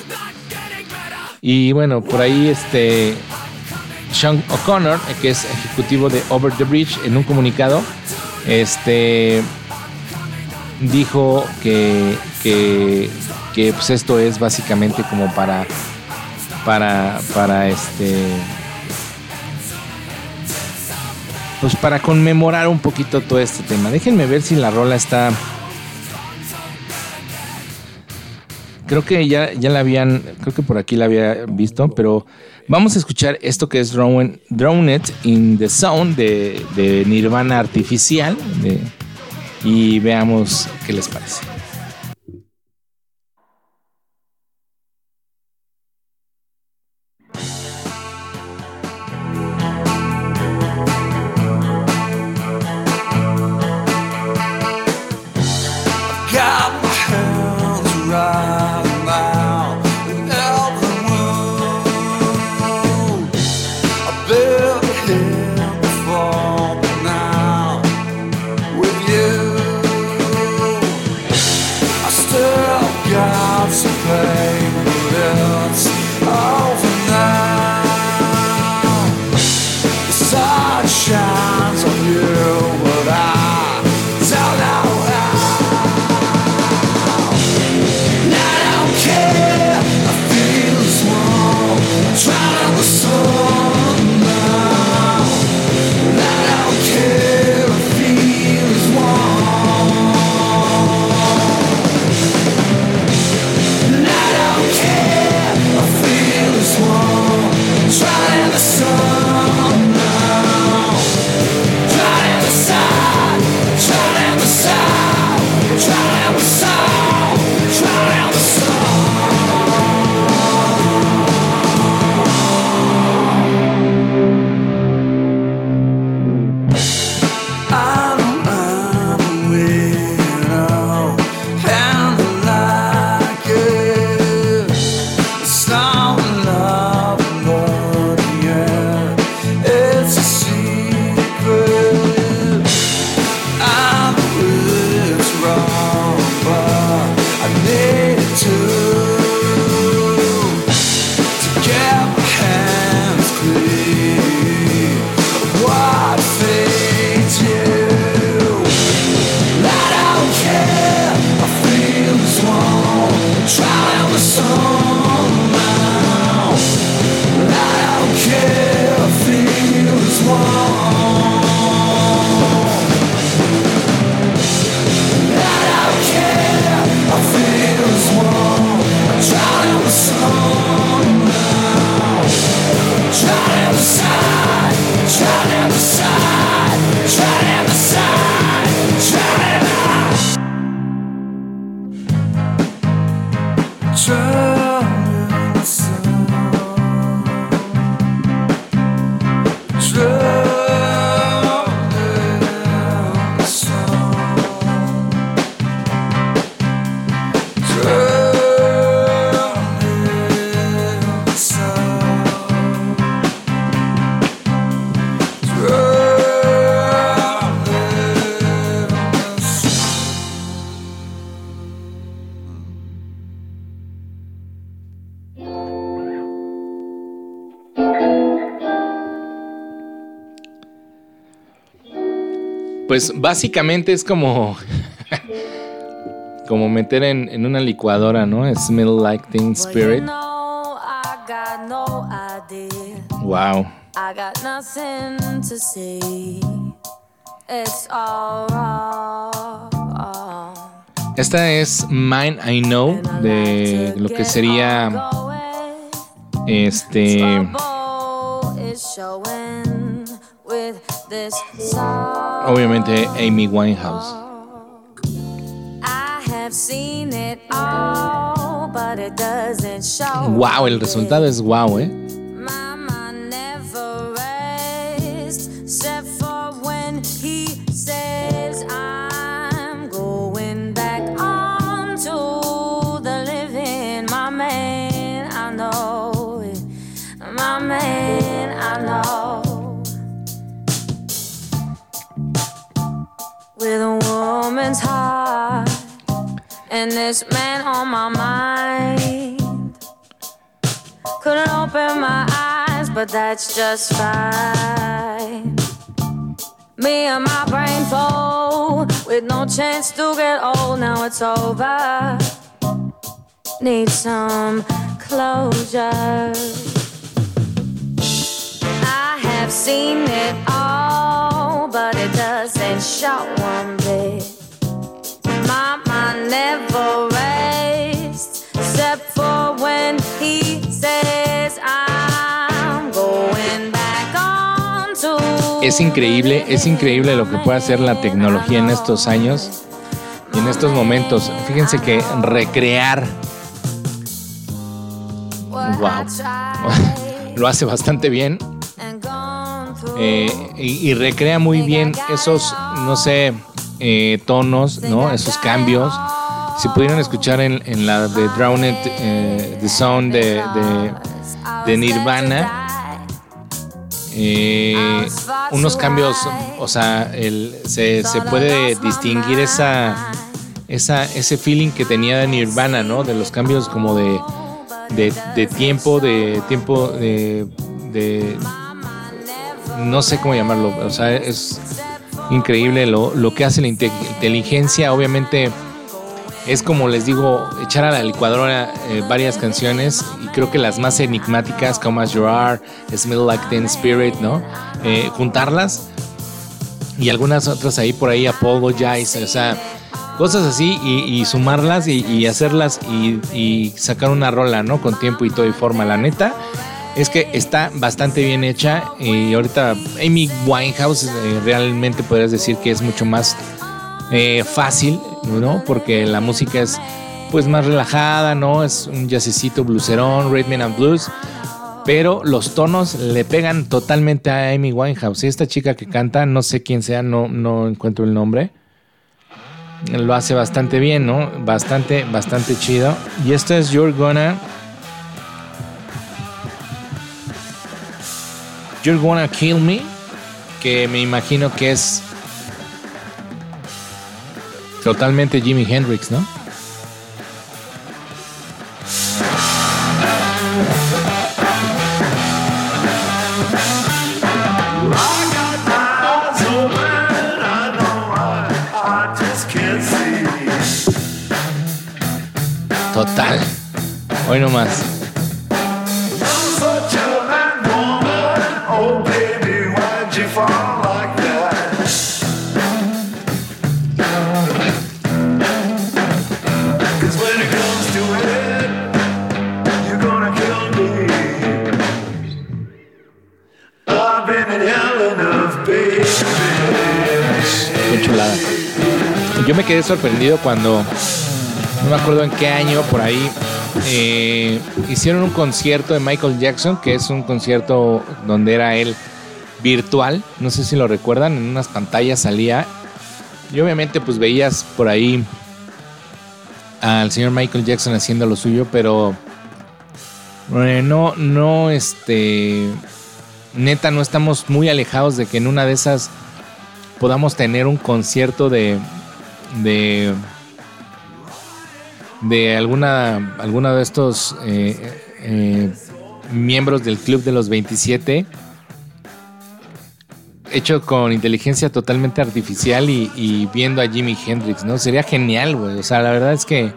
Y bueno, por ahí este. Sean O'Connor, que es ejecutivo de Over the Bridge, en un comunicado, este. Dijo que. que. que pues esto es básicamente como para. para, para este, pues para conmemorar un poquito todo este tema. Déjenme ver si la rola está. Creo que ya, ya la habían, creo que por aquí la había visto, pero vamos a escuchar esto que es Drown, Drown It in the Sound de, de Nirvana Artificial de, y veamos qué les parece. Pues básicamente es como como meter en, en una licuadora, ¿no? Smell Like Teen Spirit. Wow. I got nothing to say. It's all wrong. Esta es Mine I Know, de lo que sería este obviamente Amy Winehouse. Wow, el resultado es wow, eh. With a woman's heart and this man on my mind. Couldn't open my eyes, but that's just fine. Me and my brain full, with no chance to get old. Now it's over. need some closure. I have seen it all, but it doesn't show one bit. My mind never rests, except for when he says I'm going back on to. Es increíble, es increíble lo que puede hacer la tecnología en estos años y en estos momentos. Fíjense que recrear, wow, lo hace bastante bien. Eh, y, y recrea muy bien esos, no sé, eh, tonos, ¿no? Esos cambios. Si pudieran escuchar en, en la de Drowned, eh, The Sound de, de, de Nirvana, eh, unos cambios, o sea, el, se, se puede distinguir esa, esa, ese feeling que tenía de Nirvana, ¿no? De los cambios como de, de, de tiempo, de tiempo, de, de no sé cómo llamarlo, o sea, es increíble lo, lo que hace la inteligencia. Obviamente es, como les digo, echar a la licuadora eh, varias canciones, y creo que las más enigmáticas, Come As You Are, Smell Like Teen Spirit, ¿no? Eh, juntarlas, y algunas otras ahí por ahí, Apologize, o sea, cosas así, y, y sumarlas y, y hacerlas y, y sacar una rola, ¿no? Con tiempo y todo y forma. La neta es que está bastante bien hecha, y ahorita Amy Winehouse eh, realmente podrías decir que es mucho más eh, fácil, ¿no? Porque la música es pues más relajada, ¿no? Es un jazzcito blueserón, rhythm and blues, pero los tonos le pegan totalmente a Amy Winehouse. Y esta chica que canta, no sé quién sea, no, no encuentro el nombre, lo hace bastante bien, ¿no? Bastante, bastante chido. Y esto es You're Gonna You're Gonna Kill Me, que me imagino que es totalmente Jimi Hendrix, ¿no? Total. Hoy nomás. Qué chulada. Yo me quedé sorprendido cuando, no me acuerdo en qué año, por ahí, eh, hicieron un concierto de Michael Jackson, que es un concierto donde era él virtual, no sé si lo recuerdan, en unas pantallas salía, y obviamente pues veías por ahí al señor Michael Jackson haciendo lo suyo, pero eh, no, no, este, neta, no estamos muy alejados de que en una de esas podamos tener un concierto de de de alguna alguna de estos eh, eh, miembros del Club de los veintisiete, hecho con inteligencia totalmente artificial y, y viendo a Jimi Hendrix, ¿no? Sería genial, güey. O sea, la verdad es que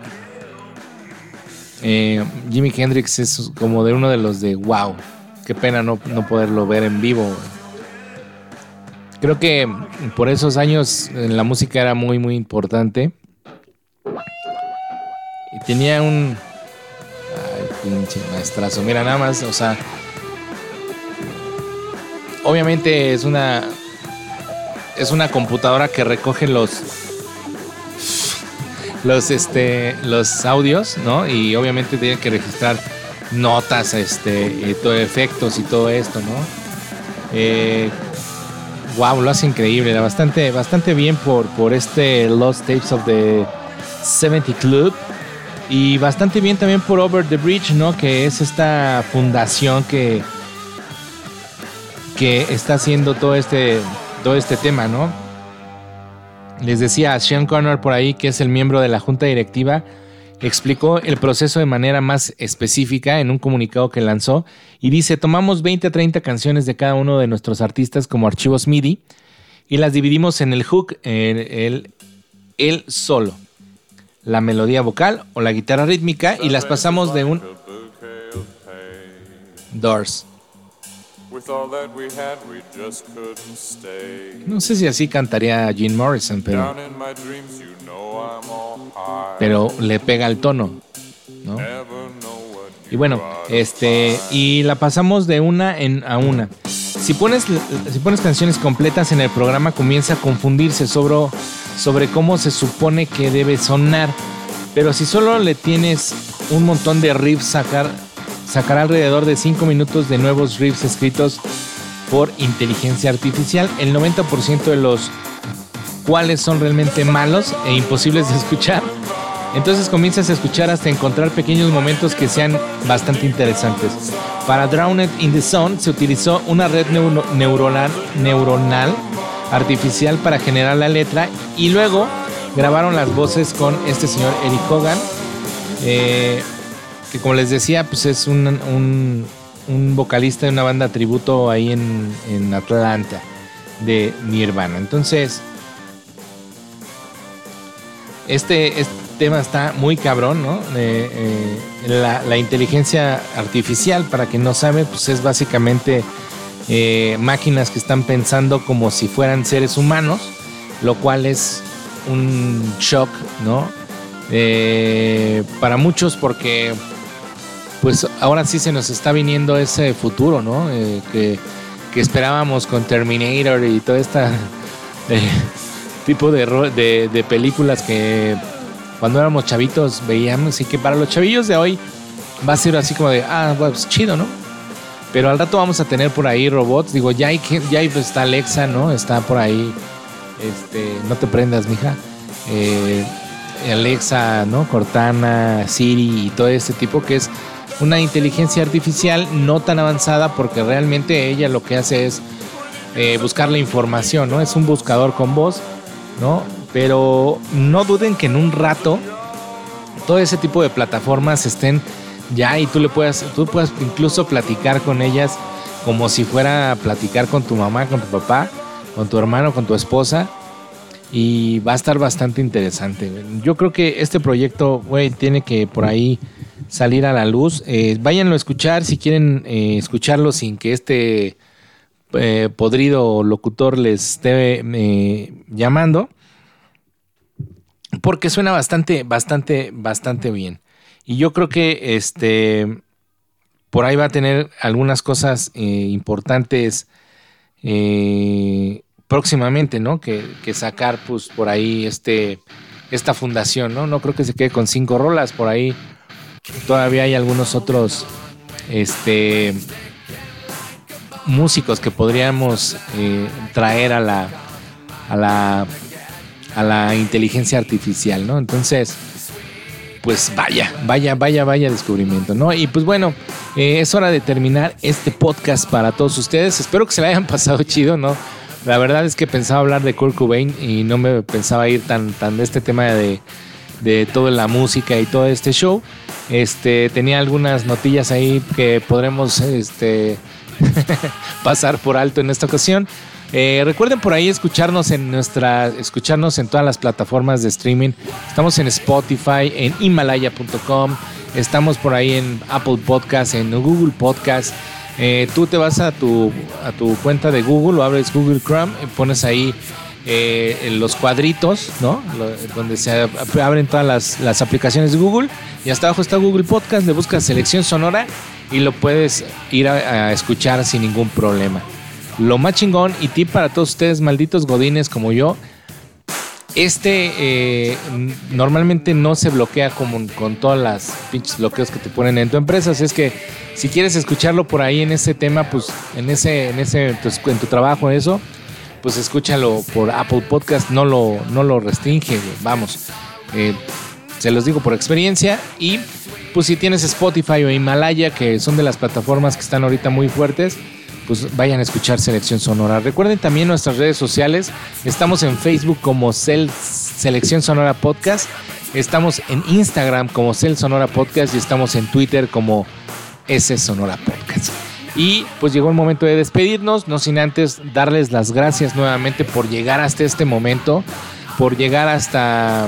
eh, Jimi Hendrix es como de uno de los de wow. Qué pena no, no poderlo ver en vivo, güey. Creo que por esos años la música era muy, muy importante. Y tenía un... Ay, pinche maestrazo. Mira, nada más, o sea... Obviamente es una... Es una computadora que recoge los... Los, este... Los audios, ¿no? Y obviamente tiene que registrar notas, este... Y todo, efectos y todo esto, ¿no? Eh... Wow, lo hace increíble, bastante, bastante bien por, por este Lost Tapes of the setenta Club, y bastante bien también por Over the Bridge, ¿no? Que es esta fundación que, que está haciendo todo este, todo este tema, ¿no? Les decía a Sean Connor por ahí, que es el miembro de la junta directiva, explicó el proceso de manera más específica en un comunicado que lanzó, y dice: tomamos veinte a treinta canciones de cada uno de nuestros artistas como archivos M I D I y las dividimos en el hook, el, el, el solo, la melodía vocal o la guitarra rítmica y las pasamos de un Doors. No sé si así cantaría Jim Morrison, pero pero le pega el tono, ¿no? Y bueno, este y la pasamos de una en a una. Si pones si pones canciones completas en el programa comienza a confundirse sobre sobre cómo se supone que debe sonar, pero si solo le tienes un montón de riffs, sacar sacará alrededor de cinco minutos de nuevos riffs escritos por inteligencia artificial, el noventa por ciento de los cuales son realmente malos e imposibles de escuchar. Entonces comienzas a escuchar hasta encontrar pequeños momentos que sean bastante interesantes. Para Drowned in the Sun se utilizó una red neuro- neuronal, neuronal artificial para generar la letra y luego grabaron las voces con este señor Eric Hogan, eh, que como les decía, pues es un, un, un vocalista de una banda tributo ahí en, en Atlanta de Nirvana. Entonces, este, este tema está muy cabrón, ¿no? Eh, eh, la, la inteligencia artificial, para quien no sabe, pues es básicamente eh, máquinas que están pensando como si fueran seres humanos, lo cual es un shock, ¿no? Eh, para muchos, porque pues ahora sí se nos está viniendo ese futuro, ¿no? Eh, que, que esperábamos con Terminator y todo este eh, tipo de, de, de películas que cuando éramos chavitos veíamos, y que para los chavillos de hoy va a ser así como de, ah, pues chido, ¿no? Pero al rato vamos a tener por ahí robots, digo, ya hay, ya hay, pues, está Alexa, ¿no? Está por ahí, este, no te prendas, mija. Eh, Alexa, ¿no? Cortana, Siri y todo este tipo, que es una inteligencia artificial no tan avanzada, porque realmente ella lo que hace es eh, buscar la información, ¿no? Es un buscador con voz, ¿no? Pero no duden que en un rato todo ese tipo de plataformas estén ya y tú le puedas, tú puedas incluso platicar con ellas como si fuera a platicar con tu mamá, con tu papá, con tu hermano, con tu esposa. Y va a estar bastante interesante. Yo creo que este proyecto, güey, tiene que por ahí salir a la luz. Eh, váyanlo a escuchar si quieren eh, escucharlo sin que este eh, podrido locutor les esté eh, llamando. Porque suena bastante, bastante, bastante bien. Y yo creo que este por ahí va a tener algunas cosas eh, importantes eh, próximamente, ¿no? Que, que sacar, pues, por ahí este esta fundación, ¿no? No creo que se quede con cinco rolas. Por ahí todavía hay algunos otros este músicos que podríamos eh, traer a la a la a la inteligencia artificial, ¿no? Entonces, pues vaya, vaya, vaya, vaya descubrimiento, ¿no? Y pues bueno, eh, es hora de terminar este podcast para todos ustedes. Espero que se la hayan pasado chido, ¿no? La verdad es que pensaba hablar de Kurt Cobain y no me pensaba ir tan, tan de este tema de, de toda la música y todo este show. Este, tenía algunas notillas ahí que podremos este, pasar por alto en esta ocasión. Eh, recuerden por ahí escucharnos en nuestra, escucharnos en todas las plataformas de streaming. Estamos en Spotify, en Himalaya punto com, estamos por ahí en Apple Podcast, en Google Podcast. Eh, tú te vas a tu, a tu cuenta de Google o abres Google Chrome y pones ahí eh, los cuadritos, ¿no? Lo, donde se abren todas las, las aplicaciones de Google, y hasta abajo está Google Podcast, le buscas Selección Sonora y lo puedes ir a, a escuchar sin ningún problema. Lo más chingón y tip para todos ustedes, malditos godines como yo, este eh, normalmente no se bloquea como con todas las pinches bloqueos que te ponen en tu empresa. Así es que si quieres escucharlo por ahí en ese tema, pues en ese, en ese, pues, en tu trabajo, eso, pues escúchalo por Apple Podcast, no lo, no lo restringe, güey. Vamos, eh, se los digo por experiencia. Y pues si tienes Spotify o Himalaya, que son de las plataformas que están ahorita muy fuertes, pues vayan a escuchar Selección Sonora. Recuerden también nuestras redes sociales. Estamos en Facebook como Cel Selección Sonora Podcast. Estamos en Instagram como Cel Sonora Podcast. Y estamos en Twitter como S Sonora Podcast. Y pues llegó el momento de despedirnos. No sin antes darles las gracias nuevamente por llegar hasta este momento. Por llegar hasta,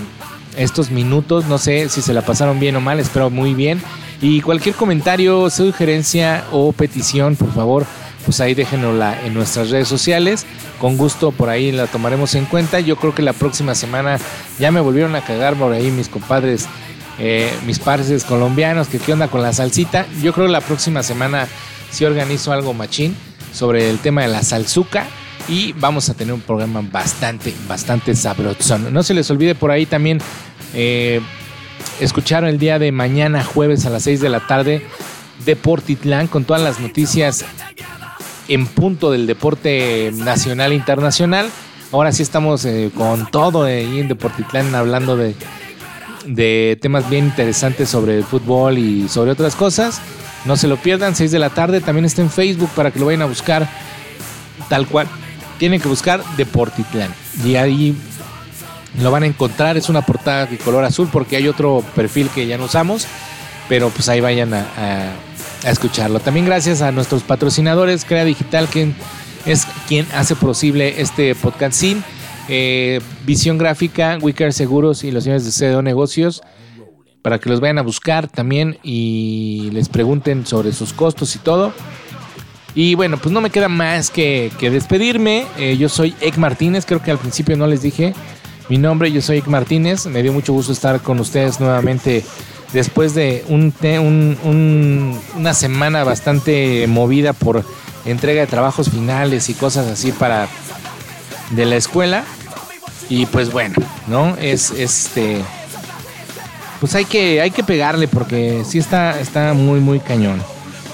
estos minutos. No sé si se la pasaron bien o mal, espero muy bien. Y cualquier comentario, sugerencia o petición, por favor, pues ahí déjenosla en nuestras redes sociales. Con gusto por ahí la tomaremos en cuenta. Yo creo que la próxima semana ya me volvieron a cagar por ahí mis compadres, eh, mis parces colombianos, que qué onda con la salsita. Yo creo que la próxima semana sí organizo algo machín sobre el tema de la salsuca. Y vamos a tener un programa bastante, bastante sabrosón. No se les olvide por ahí también eh, escuchar el día de mañana, jueves a las seis de la tarde, Deportitlán, con todas las noticias en punto del deporte nacional e internacional. Ahora sí estamos eh, con todo ahí en Deportitlán, hablando de, de temas bien interesantes sobre el fútbol y sobre otras cosas. No se lo pierdan, seis de la tarde. También está en Facebook para que lo vayan a buscar tal cual. Tienen que buscar Deportitlán y ahí lo van a encontrar. Es una portada de color azul porque hay otro perfil que ya no usamos, pero pues ahí vayan a, a, a escucharlo. También gracias a nuestros patrocinadores, Crea Digital, quien es quien hace posible este podcasting, eh, Visión Gráfica, Wicker Seguros y los señores de C D O Negocios, para que los vayan a buscar también y les pregunten sobre sus costos y todo. Y bueno, pues no me queda más que, que despedirme. Eh, yo soy Ek Martínez, creo que al principio no les dije mi nombre. Yo soy Ek Martínez, me dio mucho gusto estar con ustedes nuevamente después de un, un, un, una semana bastante movida por entrega de trabajos finales y cosas así para de la escuela. Y pues bueno, ¿no? Es este... Pues hay que, hay que pegarle porque sí está, está muy, muy cañón.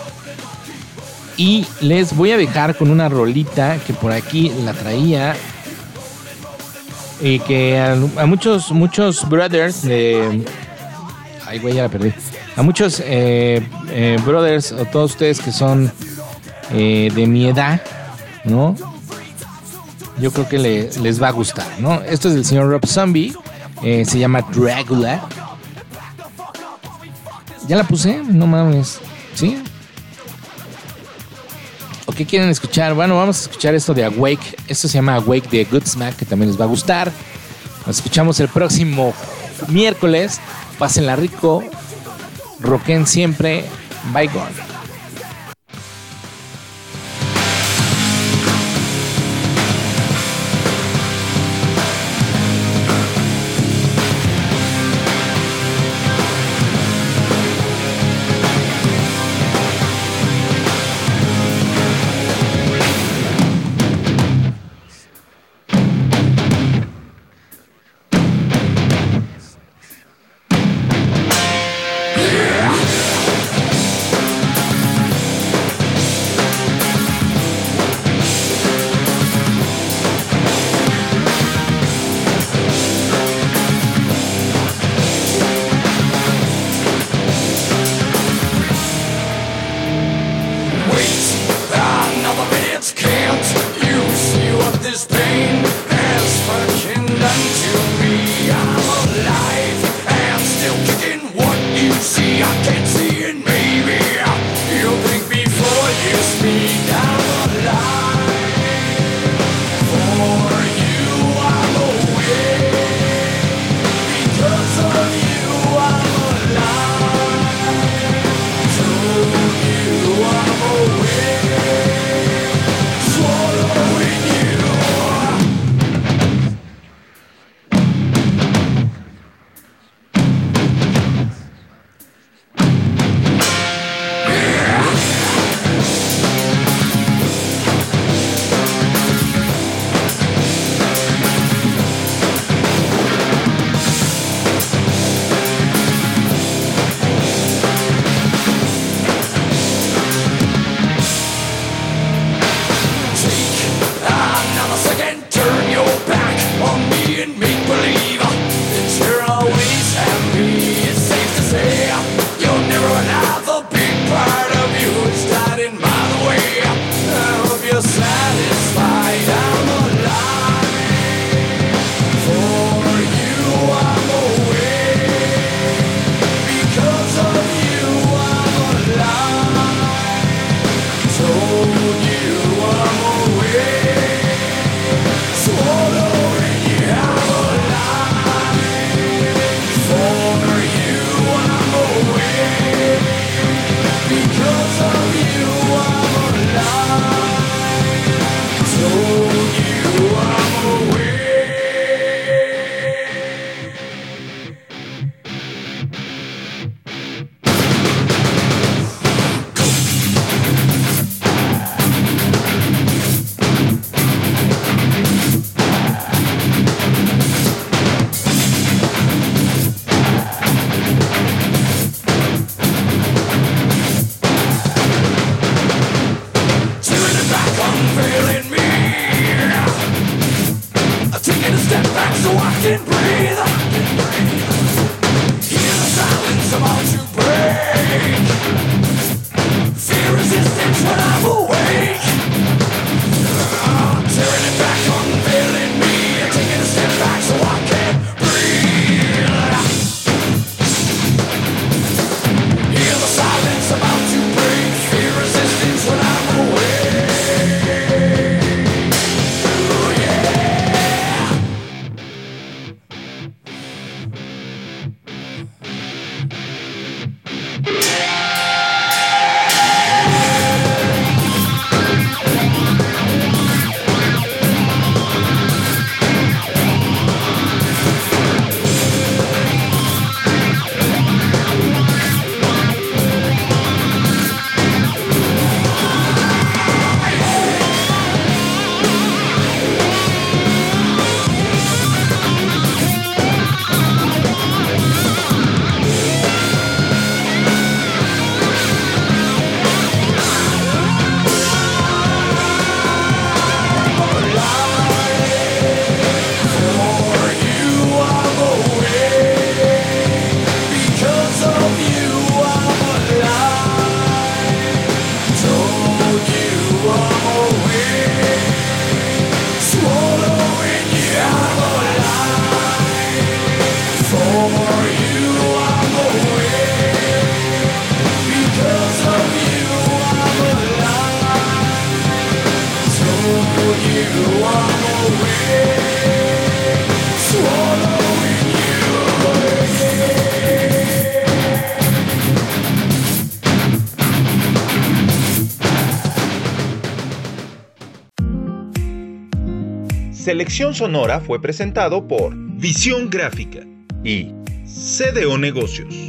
Y les voy a dejar con una rolita que por aquí la traía y que a, a muchos muchos brothers de... Ay, güey, ya la perdí. A muchos eh, eh, brothers o todos ustedes que son eh, de mi edad, ¿no? Yo creo que le, les va a gustar, ¿no? Esto es del señor Rob Zombie. Eh, se llama Dragula. ¿Ya la puse? No mames. ¿Sí? ¿O qué quieren escuchar? Bueno, vamos a escuchar esto de Awake. Esto se llama Awake de Goodsmack, que también les va a gustar. Nos escuchamos el próximo miércoles. Pásenla rico. Roquen siempre. Bye, gone. about to break. Fear resistance when I'm awake. I'm tearing it back, unveiling me, and taking a step back so I can breathe. Hear the silence about to break. Fear resistance when I'm awake. Ooh, yeah. Selección Sonora fue presentado por Visión Gráfica y C D O Negocios.